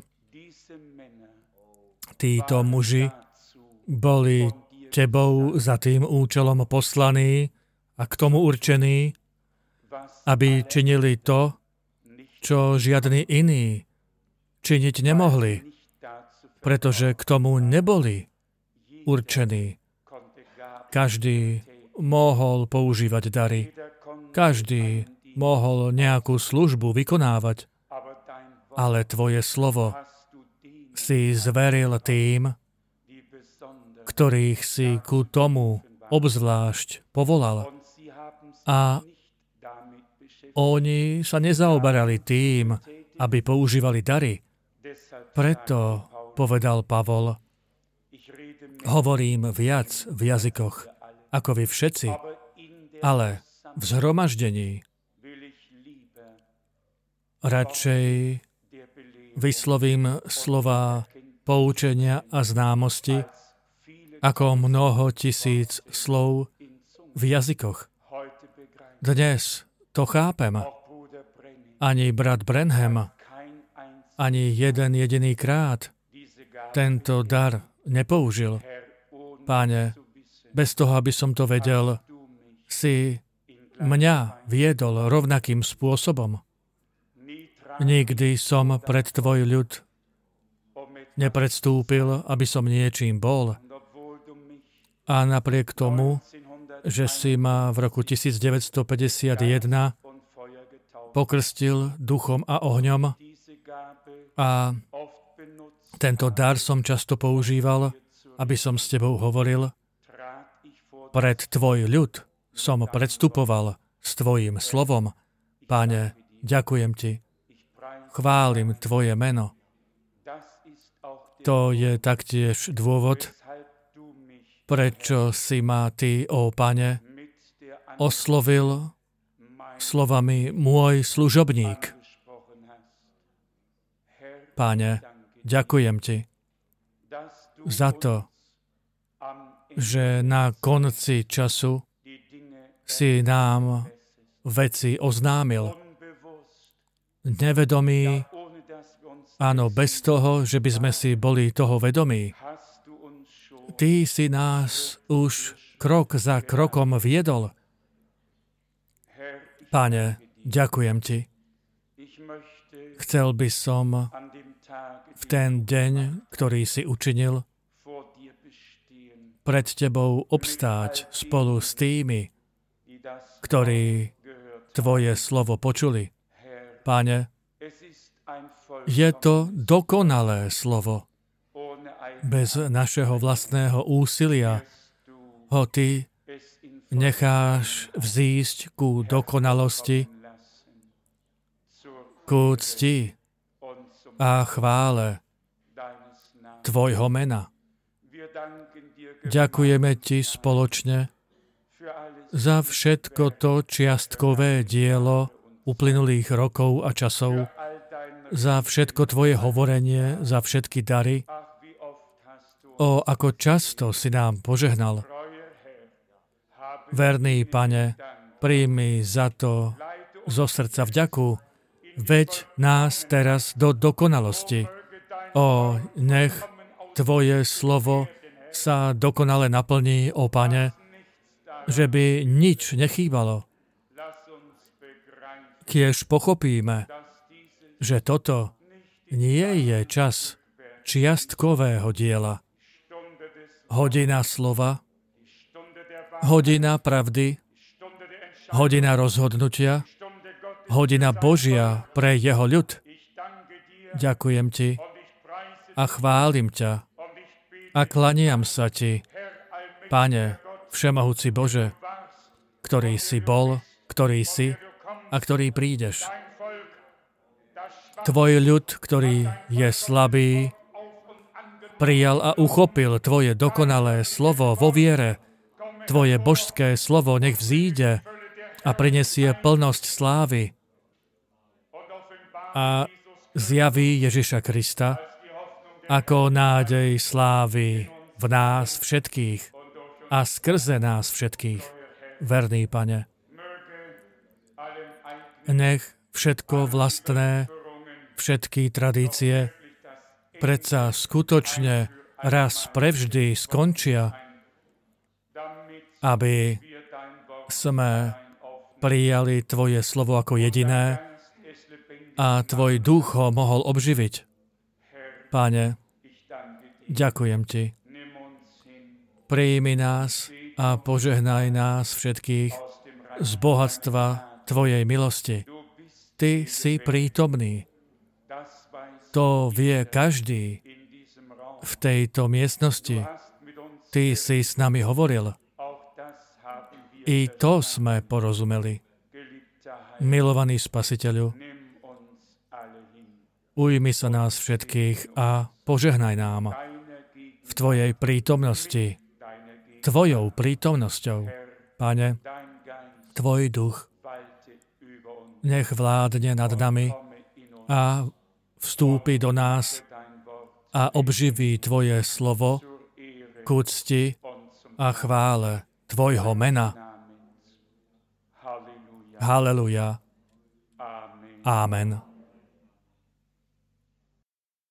títo muži boli tebou za tým účelom poslaní a k tomu určení, aby činili to, čo žiadni iní činiť nemohli, pretože k tomu neboli určení. Každý mohol používať dary, každý mohol nejakú službu vykonávať, ale tvoje slovo si zveril tým, ktorých si ku tomu obzvlášť povolal. A oni sa nezaoberali tým, aby používali dary. Preto povedal Pavol, hovorím viac v jazykoch, ako vy všetci, ale v zhromaždení radšej vyslovím slova poučenia a známosti, ako mnoho tisíc slov v jazykoch. Dnes to chápem. Ani brat Branham, ani jeden jediný krát tento dar nepoužil. Páne, bez toho, aby som to vedel, si mňa viedol rovnakým spôsobom. Nikdy som pred tvoj ľud nepredstúpil, aby som niečím bol. A napriek tomu, že si ma v roku devätnásťstopäťdesiatjeden pokrstil duchom a ohňom a tento dar som často používal, aby som s tebou hovoril. Pred tvoj ľud som predstupoval s tvojím slovom. Páne, ďakujem ti. Chválim tvoje meno. To je taktiež dôvod, prečo si ma ty, ó Pane, oslovil slovami môj služobník. Páne, ďakujem ti za to, že na konci času si nám veci oznámil. Nevedomí, áno, bez toho, že by sme si boli toho vedomí. Ty si nás už krok za krokom viedol. Páne, ďakujem ti. Chcel by som v ten deň, ktorý si učinil, pred tebou obstáť spolu s tými, ktorí tvoje slovo počuli. Páne, je to dokonalé slovo. Bez našeho vlastného úsilia ho ty necháš vzísť ku dokonalosti, ku cti a chvále tvojho mena. Ďakujeme ti spoločne za všetko to čiastkové dielo uplynulých rokov a časov, za všetko tvoje hovorenie, za všetky dary. O, ako často si nám požehnal. Verný Pane, príjmi za to zo srdca vďaku. Veď nás teraz do dokonalosti. O, nech tvoje slovo sa dokonale naplní, ó Pane, že by nič nechýbalo. kiež pochopíme, že toto nie je čas čiastkového diela. Hodina slova, hodina pravdy, hodina rozhodnutia, hodina Božia pre jeho ľud. Ďakujem ti a chválim ťa a klaniam sa ti, Pane, všemohúci Bože, ktorý si bol, ktorý si a ktorý prídeš. Tvoj ľud, ktorý je slabý, prijal a uchopil tvoje dokonalé slovo vo viere. Tvoje božské slovo nech vzíde a prinesie plnosť slávy a zjaví Ježiša Krista ako nádej slávy v nás všetkých a skrze nás všetkých. Verný Pane, nech všetko vlastné, všetky tradície predsa skutočne raz prevždy skončia, aby sme prijali Tvoje slovo ako jediné a Tvoj duch ho mohol obživiť. Pane, ďakujem Ti. Prijmi nás a požehnaj nás všetkých z bohatstva Tvojej milosti. Ty si prítomný. To vie každý v tejto miestnosti. Ty si s nami hovoril. I to sme porozumeli. Milovaný Spasiteľu, ujmi sa nás všetkých a požehnaj nám v Tvojej prítomnosti. Tvojou prítomnosťou, Pane, Tvoj duch nech vládne nad nami a vstúpi do nás a obživí Tvoje slovo k úcti a chvále Tvojho mena. Haleluja. Amen.